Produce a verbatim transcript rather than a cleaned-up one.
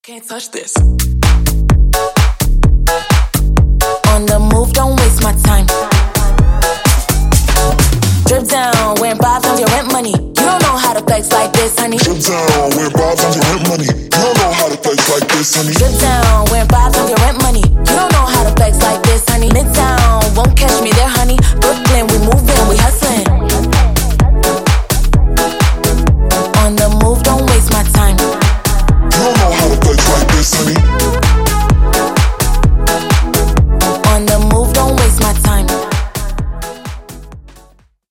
Can't touch this. On the move, don't waste my time. Drip down, when Bob comes your rent money. You don't know how to flex like this, honey. Drip down, when Bob comes your rent money. You don't know how to flex like this, honey. Drip down, when Bob comes your